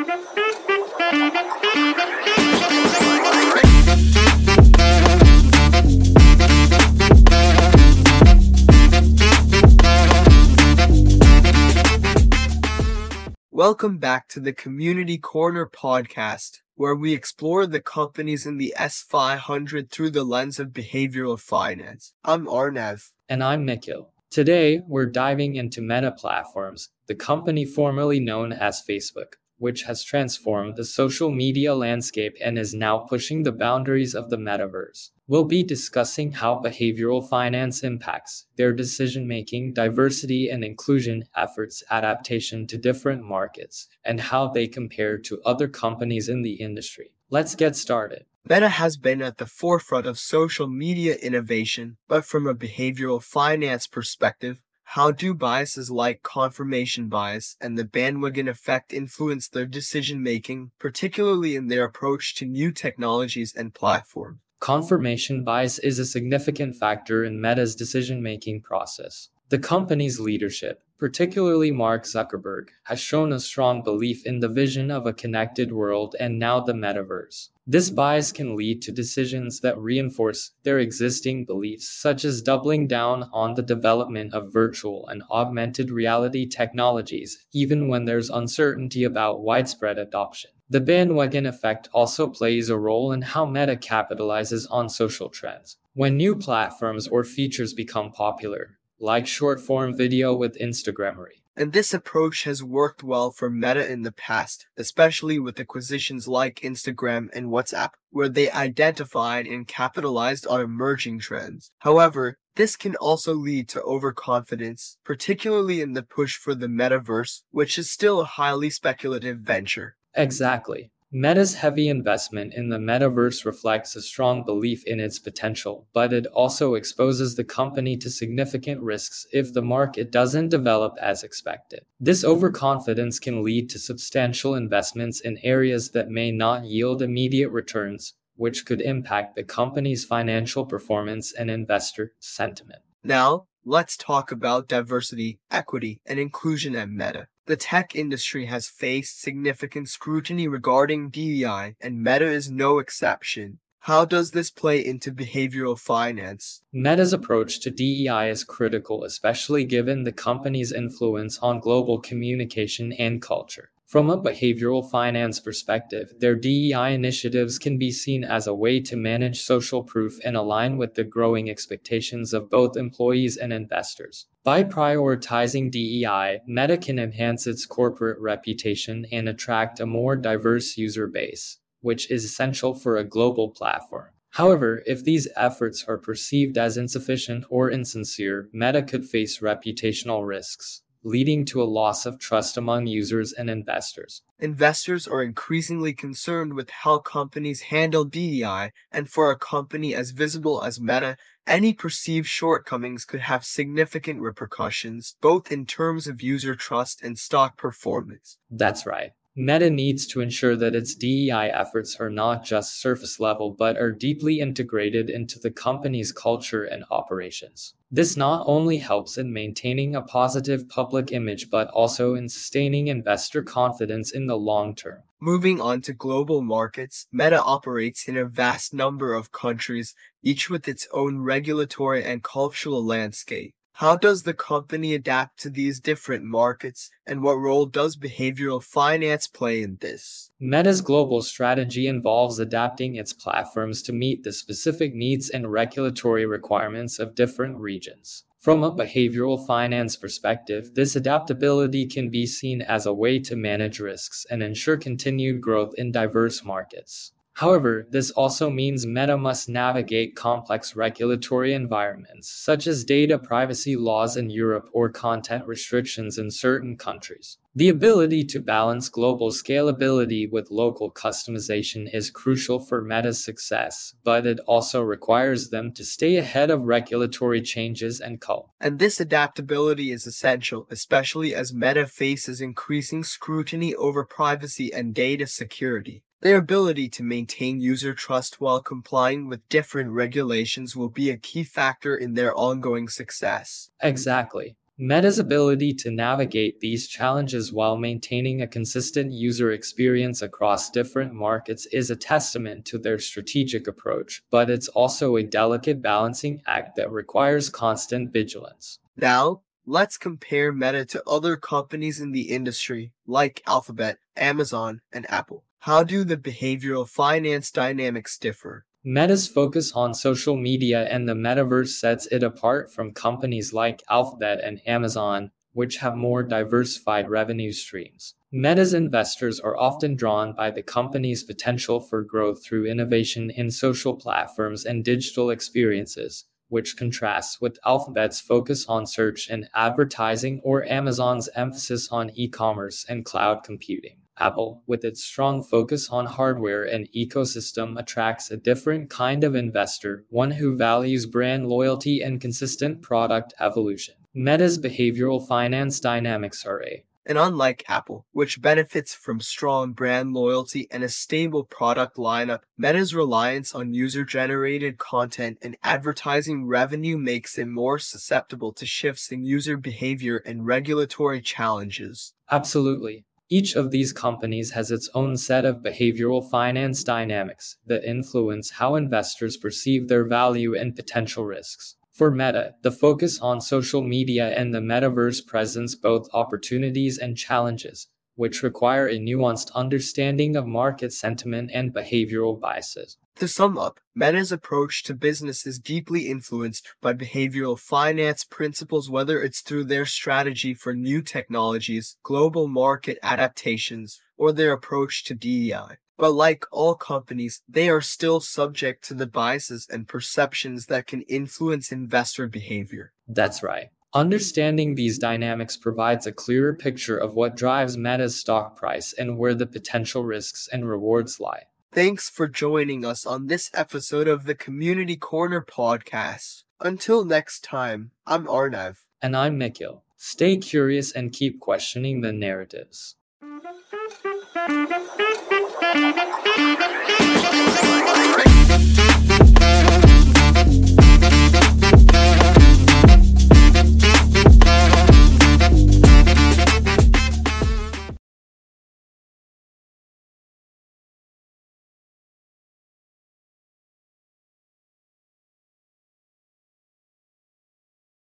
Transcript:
Welcome back to the Community Corner podcast, where we explore the companies in the S500 through the lens of behavioral finance. I'm Arnav. And I'm Nikhil. Today, we're diving into Meta Platforms, the company formerly known as Facebook, which has transformed the social media landscape and is now pushing the boundaries of the metaverse. We'll be discussing how behavioral finance impacts their decision-making, diversity and inclusion efforts, adaptation to different markets, and how they compare to other companies in the industry. Let's get started. Meta has been at the forefront of social media innovation, but from a behavioral finance perspective, how do biases like confirmation bias and the bandwagon effect influence their decision-making, particularly in their approach to new technologies and platforms? Confirmation bias is a significant factor in Meta's decision-making process. The company's leadership, particularly Mark Zuckerberg, has shown a strong belief in the vision of a connected world and now the metaverse. This bias can lead to decisions that reinforce their existing beliefs, such as doubling down on the development of virtual and augmented reality technologies, even when there's uncertainty about widespread adoption. The bandwagon effect also plays a role in how Meta capitalizes on social trends. When new platforms or features become popular, like short-form video with Instagrammery. And this approach has worked well for Meta in the past, especially with acquisitions like Instagram and WhatsApp, where they identified and capitalized on emerging trends. However, this can also lead to overconfidence, particularly in the push for the metaverse, which is still a highly speculative venture. Exactly. Meta's heavy investment in the metaverse reflects a strong belief in its potential, but it also exposes the company to significant risks if the market doesn't develop as expected. This overconfidence can lead to substantial investments in areas that may not yield immediate returns, which could impact the company's financial performance and investor sentiment. Now, let's talk about diversity, equity, and inclusion at Meta. The tech industry has faced significant scrutiny regarding DEI, and Meta is no exception. How does this play into behavioral finance? Meta's approach to DEI is critical, especially given the company's influence on global communication and culture. From a behavioral finance perspective, their DEI initiatives can be seen as a way to manage social proof and align with the growing expectations of both employees and investors. By prioritizing DEI, Meta can enhance its corporate reputation and attract a more diverse user base, which is essential for a global platform. However, if these efforts are perceived as insufficient or insincere, Meta could face reputational risks, leading to a loss of trust among users and investors. Investors are increasingly concerned with how companies handle DEI, and for a company as visible as Meta, any perceived shortcomings could have significant repercussions, both in terms of user trust and stock performance. That's right. Meta needs to ensure that its DEI efforts are not just surface level but are deeply integrated into the company's culture and operations. This not only helps in maintaining a positive public image but also in sustaining investor confidence in the long term. Moving on to global markets, Meta operates in a vast number of countries, each with its own regulatory and cultural landscape. How does the company adapt to these different markets, and what role does behavioral finance play in this? Meta's global strategy involves adapting its platforms to meet the specific needs and regulatory requirements of different regions. From a behavioral finance perspective, this adaptability can be seen as a way to manage risks and ensure continued growth in diverse markets. However, this also means Meta must navigate complex regulatory environments, such as data privacy laws in Europe or content restrictions in certain countries. The ability to balance global scalability with local customization is crucial for Meta's success, but it also requires them to stay ahead of regulatory changes and And this adaptability is essential, especially as Meta faces increasing scrutiny over privacy and data security. Their ability to maintain user trust while complying with different regulations will be a key factor in their ongoing success. Exactly. Meta's ability to navigate these challenges while maintaining a consistent user experience across different markets is a testament to their strategic approach, but it's also a delicate balancing act that requires constant vigilance. Now, let's compare Meta to other companies in the industry, like Alphabet, Amazon, and Apple. How do the behavioral finance dynamics differ? Meta's focus on social media and the metaverse sets it apart from companies like Alphabet and Amazon, which have more diversified revenue streams. Meta's investors are often drawn by the company's potential for growth through innovation in social platforms and digital experiences, which contrasts with Alphabet's focus on search and advertising or Amazon's emphasis on e-commerce and cloud computing. Apple, with its strong focus on hardware and ecosystem, attracts a different kind of investor, one who values brand loyalty and consistent product evolution. Meta's behavioral finance dynamics are And unlike Apple, which benefits from strong brand loyalty and a stable product lineup, Meta's reliance on user-generated content and advertising revenue makes it more susceptible to shifts in user behavior and regulatory challenges. Absolutely. Each of these companies has its own set of behavioral finance dynamics that influence how investors perceive their value and potential risks. For Meta, the focus on social media and the metaverse presents both opportunities and challenges, which require a nuanced understanding of market sentiment and behavioral biases. To sum up, Meta's approach to business is deeply influenced by behavioral finance principles, whether it's through their strategy for new technologies, global market adaptations, or their approach to DEI. But like all companies, they are still subject to the biases and perceptions that can influence investor behavior. That's right. Understanding these dynamics provides a clearer picture of what drives Meta's stock price and where the potential risks and rewards lie. Thanks for joining us on this episode of the Community Corner podcast. Until next time, I'm Arnav. And I'm Nikhil. Stay curious and keep questioning the narratives.